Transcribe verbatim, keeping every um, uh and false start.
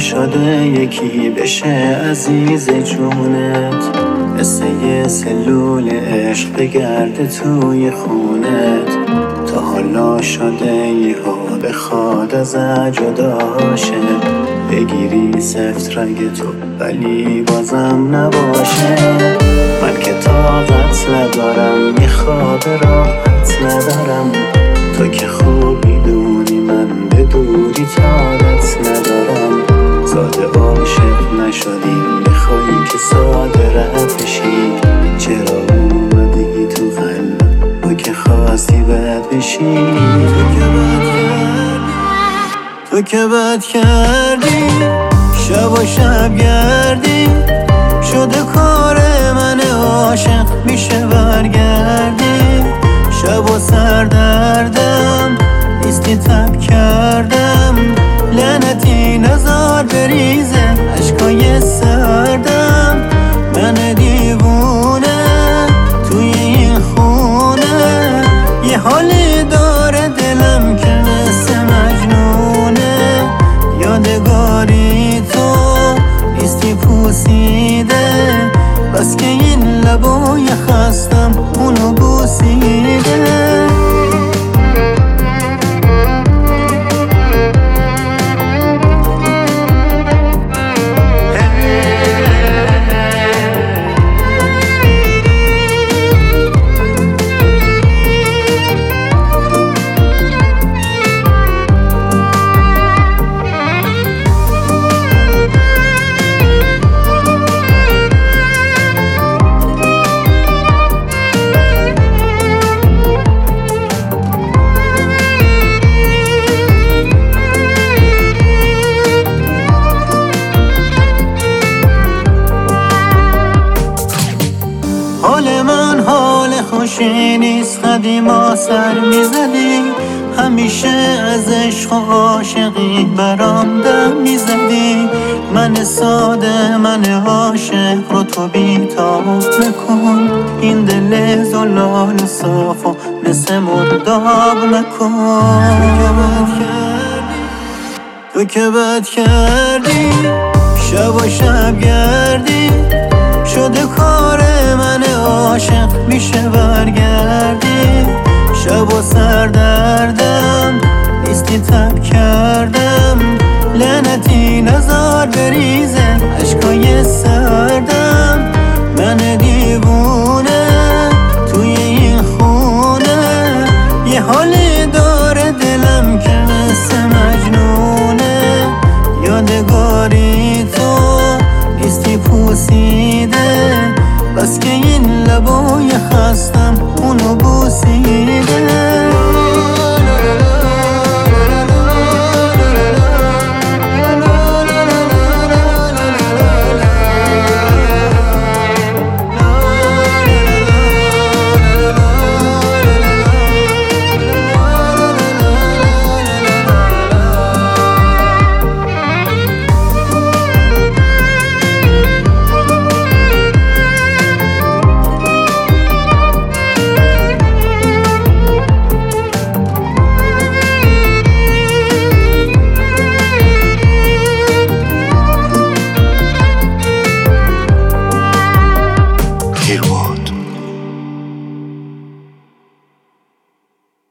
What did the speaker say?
شده یکی بشه عزیز جونت، مثل یه سلول عشق بگرده توی خونت. تا حالا شده یهو بخواد از جداشه، بگیری سفت رنگ تو ولی بازم نباشه. من که طاقت ندارم یه خواب راحت ندارم، تو که خوب میدونی من به دوری طاقت ندارم. ساده عاشق نشدیم بخوایی که ساده رد بشی، چرا اومدی تو قلبم تو که خواستی بد بشی. تو که بد کردی شب و شب گردی، شده کار من عاشق میشه برگردی. شب و سردردم نیستی تب کردم، لعنتی نزار بریزه عشقای سردم. من دیوونه توی این خونه، یه حالی داره دلم که مثل مجنونه. یادگاری تو نیستی پوسیده، بس که این لبای خستم اونو بوسیده. حال من حال خوشی نیست، قدیما سر میزدی، همیشه از عشق و عاشقی برام دم میزدی. من ساده من عاشق رو تو بی‌تاب نکن، این دل زلال صاف و مثل مرداب نکن. تو که بد کردی شب و شب گردی، شده کار من عاشق میشه برگردی. شب و سردردم نیستی تب کردم، لعنتی نزار بریزه عشقای سردم. من دیوونه توی این خونه، یه حالی داره دلم که مثل مجنونه. یادگاری تو نیستی پوسیده، بس که این لبای خستم اونو بوسیده.